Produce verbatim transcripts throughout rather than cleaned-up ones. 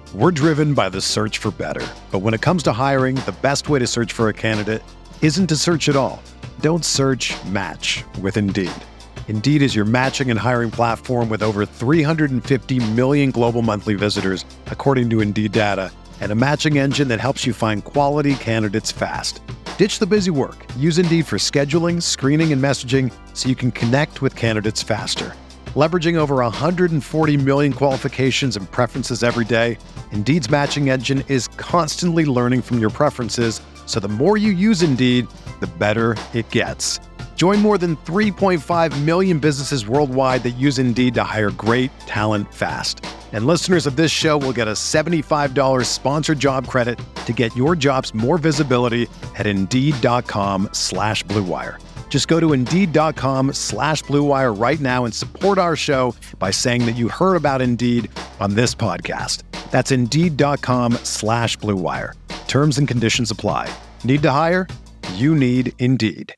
We're driven by the search for better. But when it comes to hiring, the best way to search for a candidate isn't to search at all. Don't search, match with Indeed. Indeed is your matching and hiring platform with over three hundred fifty million global monthly visitors, according to Indeed data, and a matching engine that helps you find quality candidates fast. Ditch the busy work. Use Indeed for scheduling, screening, and messaging so you can connect with candidates faster. Leveraging over one hundred forty million qualifications and preferences every day, Indeed's matching engine is constantly learning from your preferences, so the more you use Indeed, the better it gets. Join more than three point five million businesses worldwide that use Indeed to hire great talent fast. And listeners of this show will get a seventy-five dollars sponsored job credit to get your jobs more visibility at Indeed.com slash Blue Wire. Just go to Indeed.com slash Blue Wire right now and support our show by saying that you heard about Indeed on this podcast. That's Indeed.com slash Blue Wire. Terms and conditions apply. Need to hire? You need Indeed.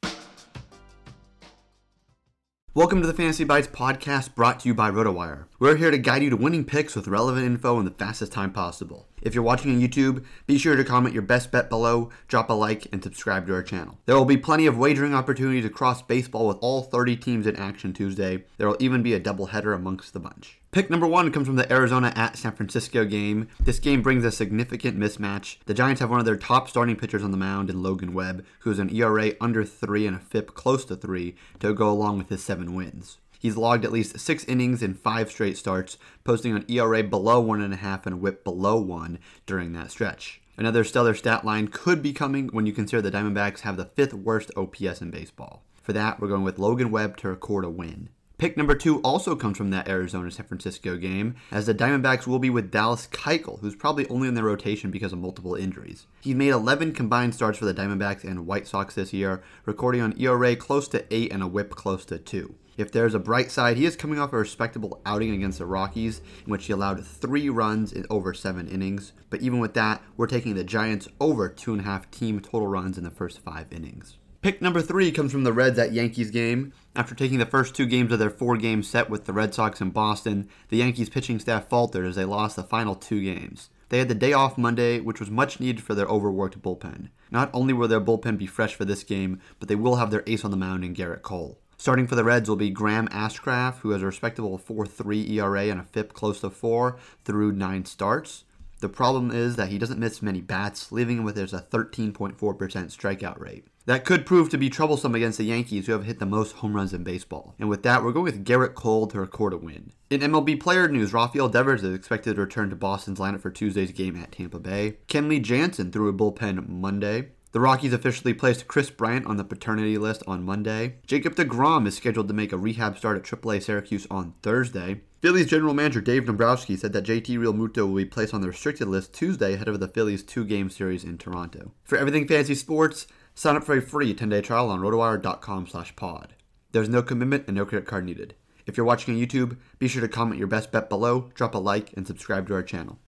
Welcome to the Fantasy Bites podcast brought to you by RotoWire. We're here to guide you to winning picks with relevant info in the fastest time possible. If you're watching on YouTube, be sure to comment your best bet below, drop a like, and subscribe to our channel. There will be plenty of wagering opportunities across baseball with all thirty teams in action Tuesday. There will even be a doubleheader amongst the bunch. Pick number one comes from the Arizona at San Francisco game. This game brings a significant mismatch. The Giants have one of their top starting pitchers on the mound in Logan Webb, who has an E R A under three and a F I P close to three to go along with his seven wins. He's logged at least six innings in five straight starts, posting an E R A below one point five and a whip below one during that stretch. Another stellar stat line could be coming when you consider the Diamondbacks have the fifth worst O P S in baseball. For that, we're going with Logan Webb to record a win. Pick number two also comes from that Arizona-San Francisco game, as the Diamondbacks will be with Dallas Keuchel, who's probably only in their rotation because of multiple injuries. He's made eleven combined starts for the Diamondbacks and White Sox this year, recording an E R A close to eight and a whip close to two. If there's a bright side, he is coming off a respectable outing against the Rockies, in which he allowed three runs in over seven innings. But even with that, we're taking the Giants over two and a half team total runs in the first five innings. Pick number three comes from the Reds at Yankees game. After taking the first two games of their four-game set with the Red Sox in Boston, the Yankees pitching staff faltered as they lost the final two games. They had the day off Monday, which was much needed for their overworked bullpen. Not only will their bullpen be fresh for this game, but they will have their ace on the mound in Garrett Cole. Starting for the Reds will be Graham Ashcraft, who has a respectable four point three E R A and a F I P close to four through nine starts. The problem is that he doesn't miss many bats, leaving him with a thirteen point four percent strikeout rate. That could prove to be troublesome against the Yankees, who have hit the most home runs in baseball. And with that, we're going with Garrett Cole to record a win. In M L B player news, Rafael Devers is expected to return to Boston's lineup for Tuesday's game at Tampa Bay. Kenley Jansen threw a bullpen Monday. The Rockies officially placed Chris Bryant on the paternity list on Monday. Jacob deGrom is scheduled to make a rehab start at triple A Syracuse on Thursday. Phillies general manager Dave Dombrowski said that J T Realmuto will be placed on the restricted list Tuesday ahead of the Phillies' two-game series in Toronto. For everything fantasy sports, sign up for a free ten-day trial on rotowire.com slash pod. There's no commitment and no credit card needed. If you're watching on YouTube, be sure to comment your best bet below, drop a like, and subscribe to our channel.